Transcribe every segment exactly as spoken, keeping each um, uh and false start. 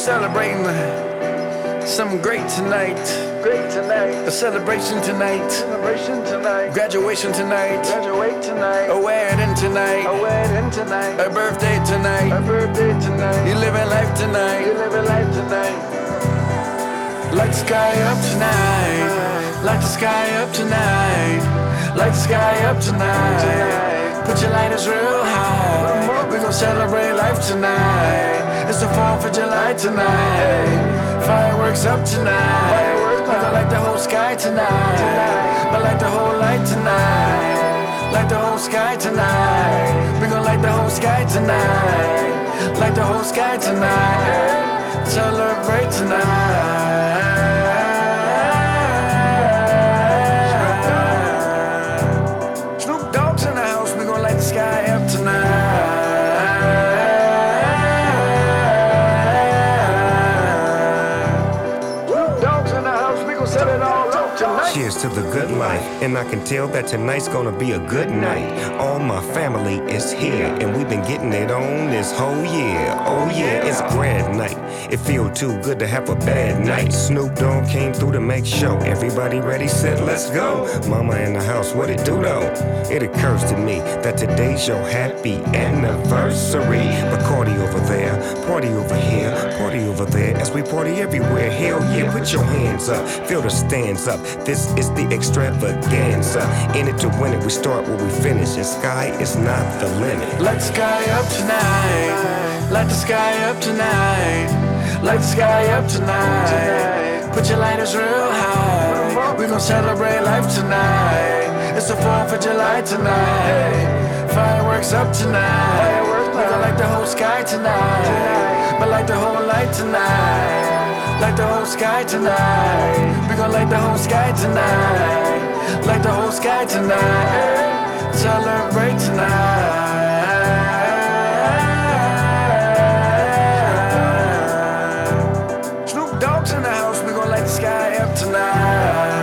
celebrating something great tonight. Great tonight. A celebration tonight. Celebration tonight. Graduation tonight. Graduate tonight. A wedding tonight. A wedding tonight. A birthday tonight. A birthday tonight. You living life tonight. You living life tonight. Light the sky up tonight. Light the sky up tonight. Light the sky up tonight. Tonight. Put your lighters real high. We gon' celebrate life tonight. It's the fourth of July tonight. Fireworks up tonight. Fireworks We gon' light the whole sky tonight. Tonight. But light the whole light tonight. Light the whole sky tonight. We gon' light the whole sky tonight. Light the whole sky tonight. Celebrate tonight. Snoop Dogg's in the house. We gon' light the sky up tonight. Set it all up tonight. Cheers to the good life, and I can tell that tonight's gonna be a good night. All my family is here, and we've been getting it on this whole year. Oh yeah, it's grand night. It feel too good to have a bad night. Snoop Dogg came through to make show. Everybody ready, set, let's go. Mama in the house, what it do though? It occurs to me that today's your happy anniversary. Bacardi over there, party over here, party over there. As we party everywhere, hell yeah, put your hands up. Feel the stands up. This is the extravaganza. In it to win it, we start where we finish. And sky is not the limit. Light the sky up tonight. Light the sky up tonight. Light the sky up tonight. Put your lighters real high. We gon' celebrate life tonight. It's the fourth of July tonight. Fireworks up tonight. We gon' light the whole sky tonight. But light the whole light tonight. Light the whole sky tonight. We gon' light the whole sky tonight. Light the whole sky tonight. Celebrate tonight. Snoop Dogg's in the house. We gon' light the sky up tonight.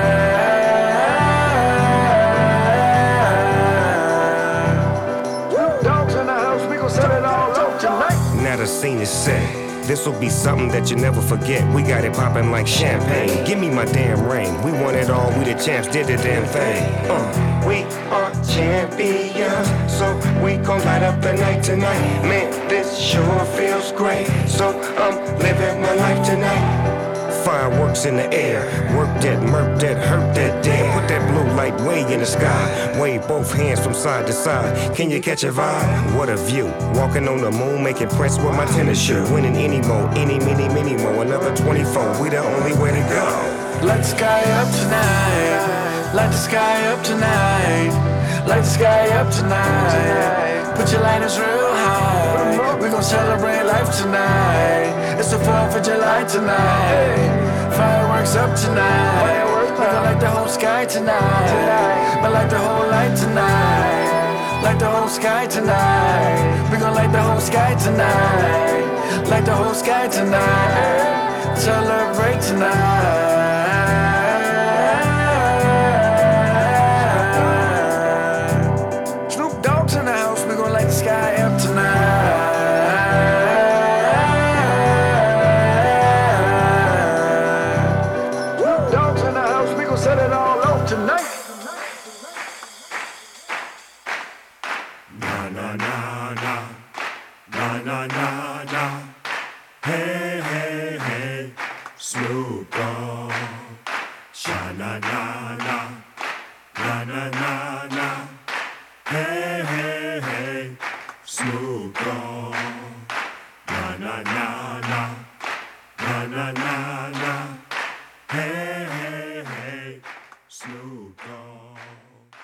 Snoop Dogg's in the house. We gon' set it all up tonight. Now the scene is set. This'll be something that you never forget. We got it poppin' like champagne. Give me my damn ring. We won it all. We the champs. Did the damn thing. Uh, we are champions, so we gon' light up the night tonight. Man, this sure feels great. So I'm living my life tonight. Fireworks in the air. Work that, murk that, hurt that dare. Put that blue light way in the sky. Wave both hands from side to side. Can you catch a vibe? What a view. Walking on the moon, making prints with my tennis shoe. Winning any more, any, many, many more. Another twenty-four, we the only way to go. Light the sky up tonight. Light the sky up tonight. Light the sky up tonight. Put your lighters real high. We gon' celebrate life tonight. It's the fourth of July tonight. Fireworks up tonight. We gon' light the whole sky tonight. But light the whole light tonight. Light the whole sky tonight. We gon' light the whole sky tonight. Light the whole sky tonight. Celebrate tonight. Snoop Dogg's in the house. We gon' light the sky up tonight. Set it all up tonight. Na na na na, na na na na. Hey hey hey, Snoop Dogg. Sha na na na, na na na na. Hey hey hey, Snoop Dogg. Na na na na, na na na na. Hey.